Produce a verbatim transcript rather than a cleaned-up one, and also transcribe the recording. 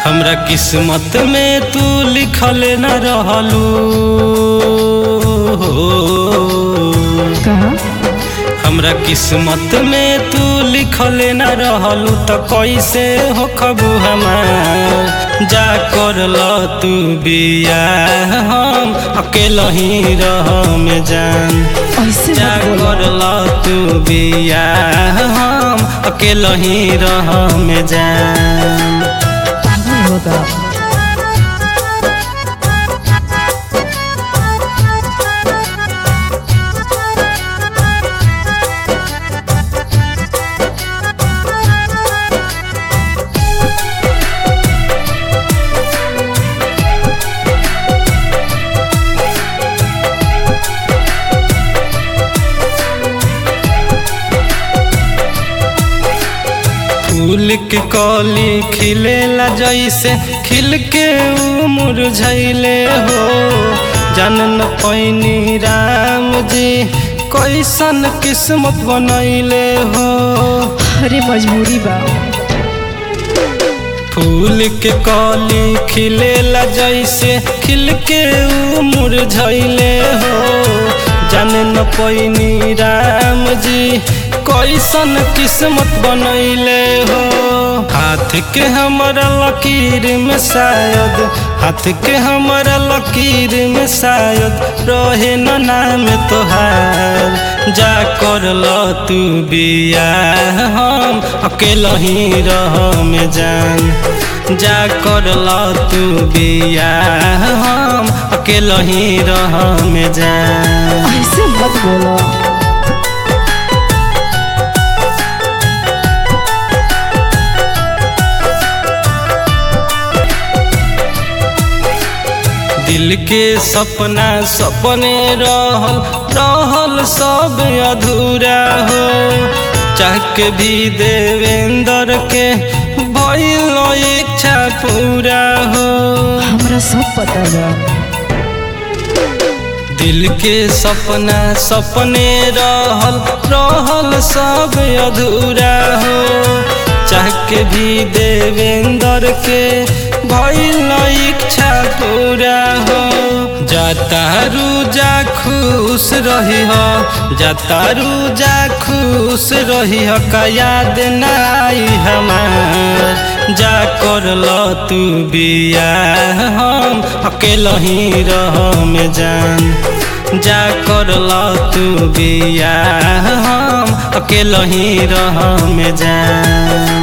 हमरा किस्मत में तू लिखल न रहलू कहा हमरा किस्मत में तू लिखल न रहलू तो कैसे हो खबू हमार जा कर ल तू बिया हम अकेला ही रह में जान ऐसे जा कर ल तू बिया हम अकेला ही रह में जान होगा फूल के कली खिलेला जैसे खिल के मुरझैले हो जान न पैनी राम जी कैसन किस्मत बनैले हो अरे मजबूरी बा फूल के कली खिलेला जैसे खिल के मुरझैले हो जान न पैनी राम जी कैसन किस्मत बनैले हो हाथ के हमारा लकीर में शायद हाथ के हमारा लकीर में शायद रहे न नाम तोहार जा कर ल तू बिया हम अकेला ही रह में जान जा कर ल तू बिया हम अकेला ही रह में जान ऐसे मत बोलो दिल के सपना सपने रहल रहल सब अधूरा हो चाह के भी देवेंद्र के भइल इच्छा पूरा हो हमरा सब पता बा दिल के सपना सपने रहल रहल सब अधूरा हो चाह के भी देवेंद्र के भइल इच्छा पूरा हो जातारू जा खुश रही हो जातारू जा खुश रही हो का याद न आई हमार जा कर ल तू बिया हम अकेला ही रह में जान जा कर ल तू बिया हम अकेला ही रह में जान।